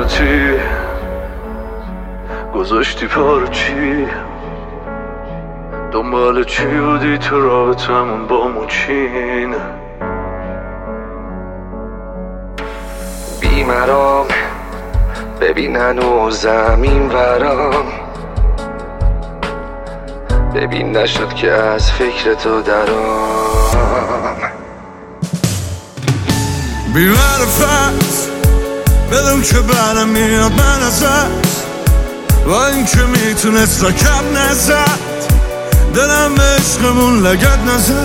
خودتی گذاشتی پارچی، دنبال چی بودی تو رابطمون با موچین؟ بیمرام ببین هنوز زمین برام، ببین نشد که از فکر تو درام. بی معرفت بدون که برم میاد من ازت، با این که میتونست رکب نزد، دلم به عشقمون لگد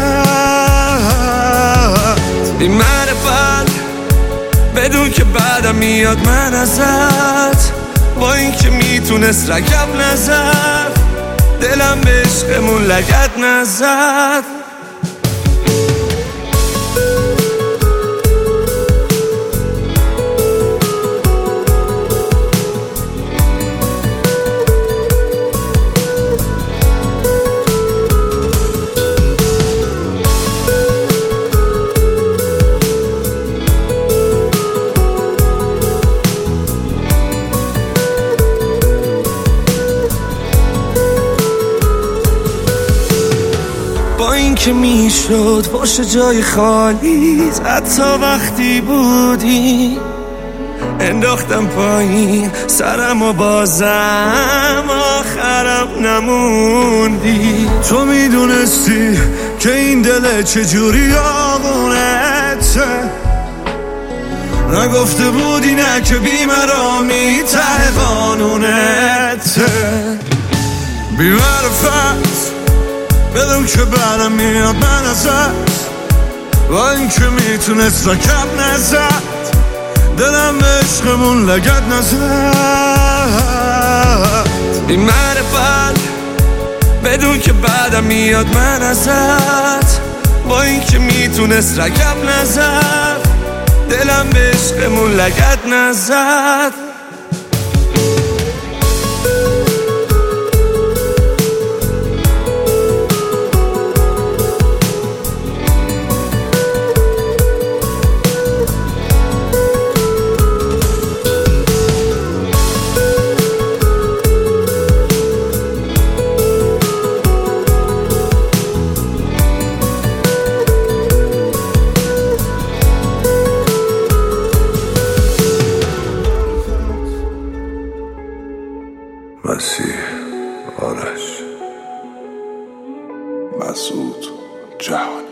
نزد. بی معرفت بدون که بعدم میاد من ازت، با این که میتونست رکب نزد، دلم به عشقمون لگد نزد. با این که میشد باشه جای خالیت، حتی وقتی بودی انداختم پایین سرم و بازم آخرم نموندی. تو میدونستی که این دل چجوری آغونته، نگفته بودی نه که بیمرامی ته قانونته. بی معرفت بدون که برم میاد من ازت، با این که میتونست رکب نزد، دلم به عشقمون لگد نزد. بی معرفت بدون که بعدم میاد من ازت، با این که میتونست رکب نزد، دلم به عشقمون لگد نزد. مسیح آرش مسعود جهانی.